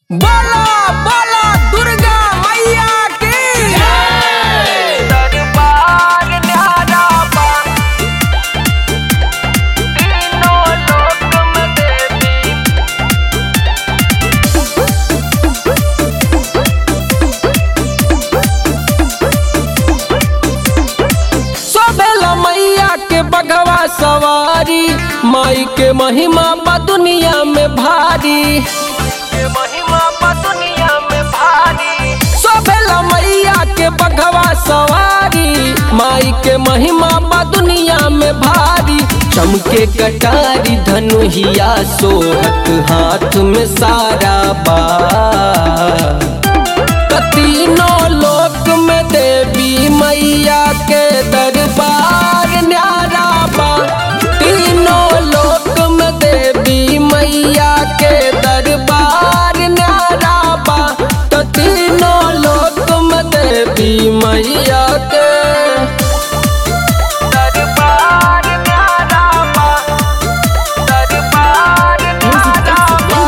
बोला बोला दुर्गा मैया की जय। दरबार न्यारा बा, तीनों लोक में देवी। सोभेला मैया के बघवा सवारी, माई के महिमा बा दुनिया में भारी। के महिमा बा दुनिया में भारी। सोभेला मैया के बघवा सवारी, माई के महिमा बा दुनिया में भारी। चमके कटारी धनुहिया सोहत, हाथ में सारा बा। तीनों लोक में देवी मैया के दरबार न्यारा बा। तीनों लोक में देवी मैया के दरबार न्यारा बा। तो तीनों लोक में देवी मैया के दरबार न्यारा बा, दरबार न्यारा बा।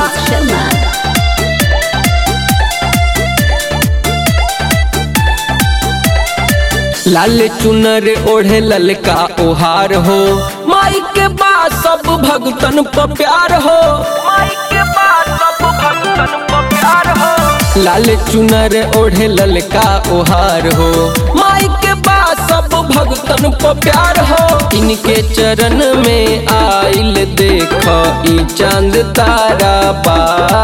लाल चुनर ओढ़े ललका ओहार हो, माई के पास सब भगतन पर प्यार हो। माई के पास सब भक्तन को प्यार हो। लाल चुनर ओढ़े ललका ओहार हो, माई के पास सब भगतन पर प्यार हो। इनके चरण में आइल देख ई चांद तारा बा।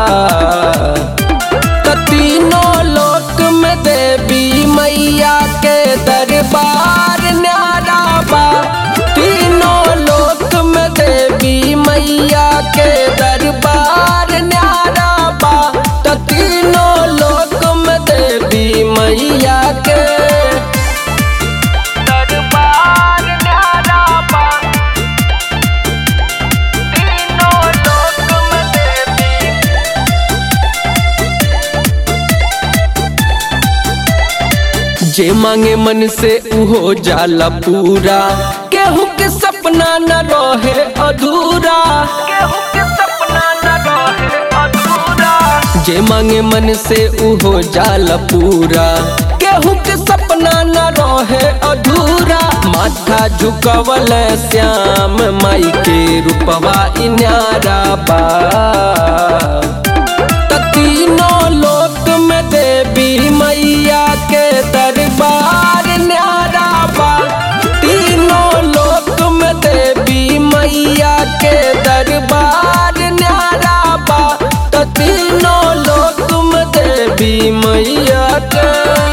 तीनों लोक में देवी मैया के दरबार न्यारा बा। तीनों लोक में देवी मैया के दरबार न्यारा बा। तो तीनों लोक में देवी मैया के दरबार न्यारा बा, तीनों लोक में देवी। जे मांगे मन से उहो जाला पूरा, केहू के सपना न रहे अधूरा। केहू के सपना न रहे अधूरा। जे मांगे मन से उहो जाला पूरा, केहू के सपना न रहे अधूरा। माथा झुकवल श्याम माई के रूपवा इ न्यारा बा। त तीनों लोक में देवी मैया के दरबार न्यारा बा। तीनों लोक में देवी मैया के दरबार न्यारा बा। तो तीनों लोक में देवी मैया के